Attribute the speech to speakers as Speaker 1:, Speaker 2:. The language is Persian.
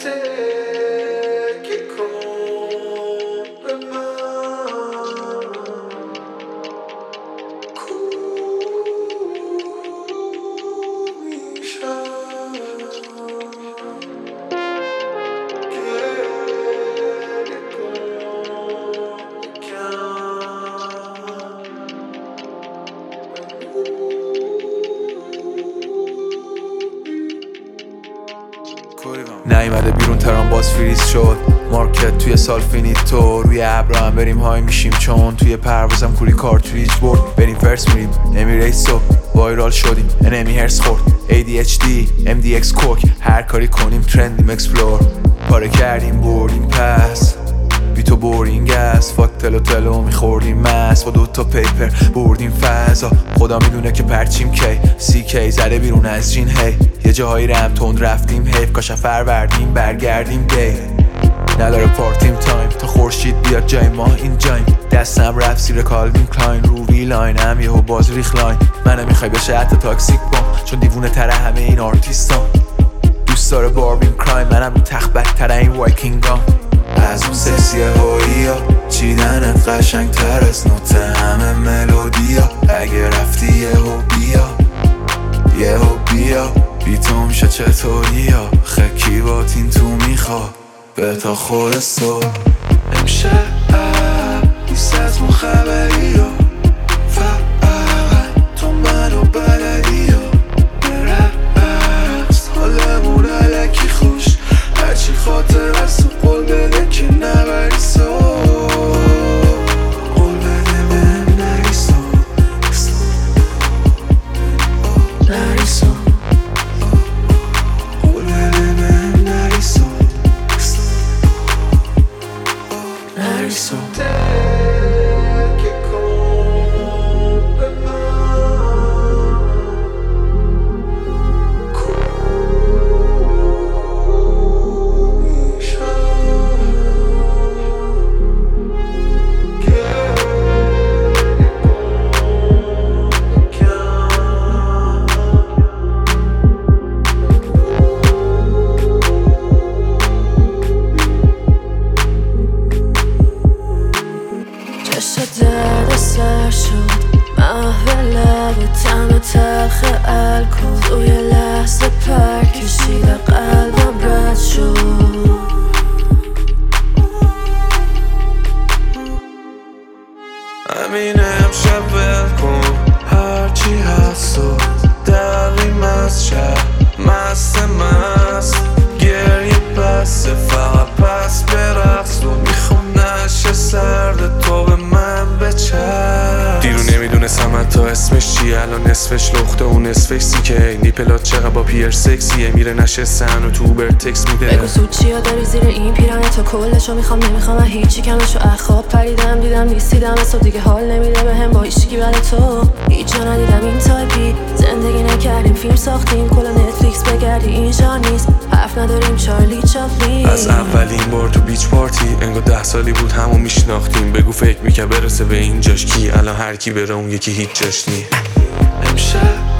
Speaker 1: نیومده بیرون ترام باز فریز شد مارکت توی سال فینیتو روی ابرا هم بریم های میشیم چون توی پروازم کوری کارتریج برد بریم فرس میریم امیریتسو وایرال شدیم انمی هرس خورد ADHD MDX کوک هر کاری کنیم ترندیم اکسپلور پاره کردیم بردیم پس بی تو بورینگ است فاک تلو میخوردیم مست با دوتا پیپر بردیم فضا خدا میدونه که پرچیم کی زده بیرون از جین هی یه جاهایی رم تند رفتیم حیف کاش فروردیم برگردیم دی نداره پارتیم تایم تا خورشید بیاد جای ما این جایم دستم رفت زیر کالوین کلاین رو وی لاینم یهو باز ریخ لاین منو میخوای بشه حتی تاکسیک بام چون دیوونه تره همه این آرتیستان دوست داره باربین کرایم منم رو تخت بدتره این وایکینگام از اون سکسی هوییا چیدنت قشنگ تر از نوت همه ملودیا اگه رفتی یهو بیا بی تو میشه چطوری ها خکی باتین تو میخوا به تا خود صبح امشب نیست از اون خبری ها فقط تو منو بلدی ها برقص حالمون علکی خوش هرچی خاطر از تو قول بده که نبری سو قول بده بهم نری سو نری سو قول بده بهم نری سو نری سو
Speaker 2: درد سر شد محو لب طعم تلخ الکل توی لحظه پر کشید قلبم رد شد
Speaker 1: همینه امشب ول کن هرچی هست و دقیم از شب مست گریه بسته فقط پس برقص و میخوام نشه سرد تو به من بچر دیرو نمیدونستم حتی اسمش چیه الان نصفش لخته و نصفش سیکه نیپلات چقدر با پیر سکسیه میره نشستن و تو اوبر تکس میده
Speaker 2: بگو سود چیا داری زیر این پیرانه تا کلشو میخوام نمیخوام من هیچی کمشو اخواب پریدم دیدم نیستیدم اصلا دیگه حال نمیده بهم با هیچکی برای تو هیچ جا ندیدم این تایپی زندگی نکردیم فیلم ساختیم کلا نتفلیکس بگردی اینجا نیست حرف نداریم چارلی چاپلین
Speaker 1: از اولین بار تو بیچ پارتی انگار 10 سالی بود همو میشناختیم بگو فکر میکرد برسه به اینجاش کی الان هر کی بره اون یکی هیچ جاش نی امشب